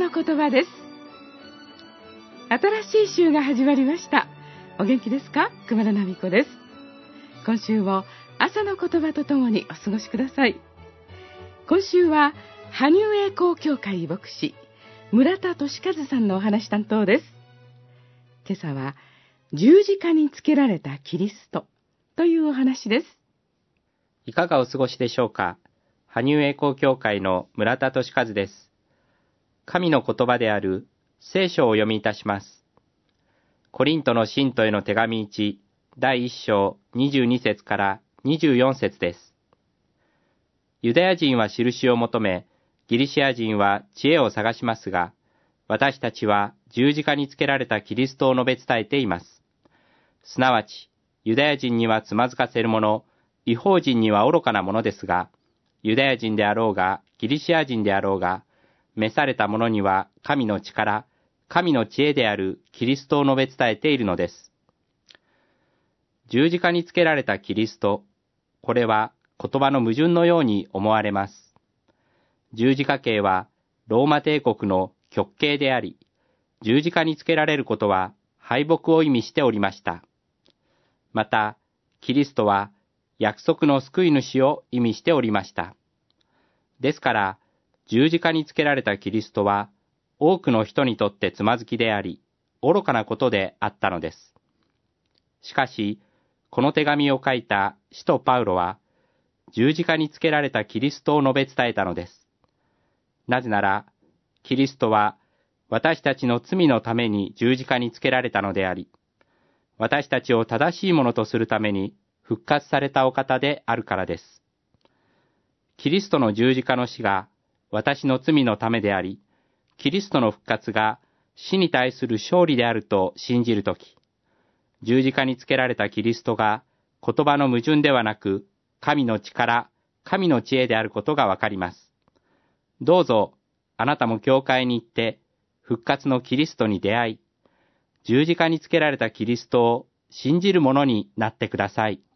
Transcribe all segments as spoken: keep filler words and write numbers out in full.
の言葉です。新しい週が始まりました。お元気ですか？熊田奈美子です。今週も朝の言葉とともにお過ごしください。今週は羽生栄光協会牧師村田俊和さんのお話担当です。今朝は十字架につけられたキリストというお話です。 いかがお過ごしでしょうか。羽生栄光協会の村田俊和です。神の言葉である聖書をお読みいたします。コリントの信徒への手紙いち、だいいっ章にじゅうに節からにじゅうよん節です。ユダヤ人は印を求め、ギリシア人は知恵を探しますが、私たちは十字架につけられたキリストを述べ伝えています。すなわち、ユダヤ人にはつまずかせるもの、異邦人には愚かなものですが、ユダヤ人であろうが、ギリシア人であろうが、召された者には神の力、神の知恵であるキリストを述べ伝えているのです。十字架につけられたキリスト、これは言葉の矛盾のように思われます。十字架刑はローマ帝国の極刑であり、十字架につけられることは敗北を意味しておりました。また、キリストは約束の救い主を意味しておりました。ですから、十字架につけられたキリストは、多くの人にとってつまずきであり、愚かなことであったのです。しかし、この手紙を書いた使徒パウロは、十字架につけられたキリストを述べ伝えたのです。なぜなら、キリストは私たちの罪のために十字架につけられたのであり、私たちを正しいものとするために復活されたお方であるからです。キリストの十字架の死が私の罪のためであり、キリストの復活が死に対する勝利であると信じるとき、十字架につけられたキリストが言葉の矛盾ではなく、神の力、神の知恵であることがわかります。どうぞ、あなたも教会に行って、復活のキリストに出会い、十字架につけられたキリストを信じる者になってください。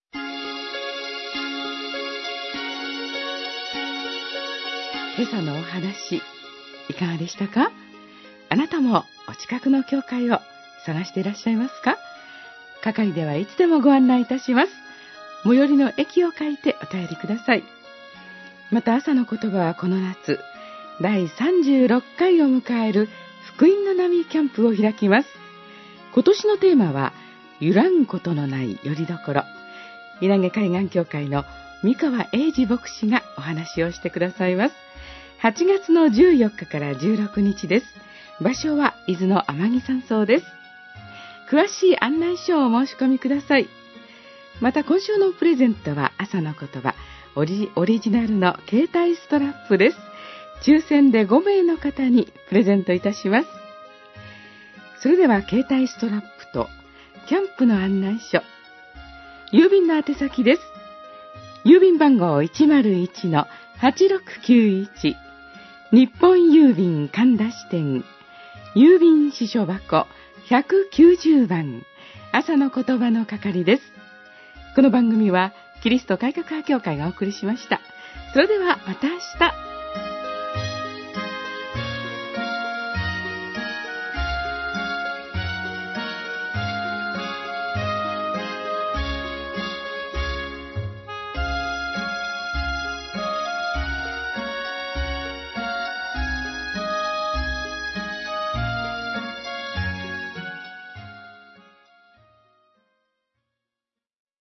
今朝のお話、いかがでしたか？あなたもお近くの教会を探していらっしゃいますか？係ではいつでもご案内いたします。最寄りの駅を書いてお便りください。また朝の言葉はこの夏、だいさんじゅうろっかいを迎える福音の波キャンプを開きます。今年のテーマは、揺らぐことのないよりどころ。稲毛海岸協会の三川英二牧師がお話をしてくださいます。はちがつのじゅうよっかからじゅうろくにちです。場所は伊豆の天城山荘です。詳しい案内書をお申し込みください。また今週のプレゼントは朝の言葉オリ、オリジナルの携帯ストラップです。抽選でごめいの方にプレゼントいたします。それでは携帯ストラップとキャンプの案内書、郵便の宛先です。郵便番号 いちまるいちのはちろくきゅういち 日本郵便神田支店郵便支所箱ひゃくきゅうじゅうばん朝の言葉の係です。この番組はキリスト改革派協会がお送りしました。それではまた明日。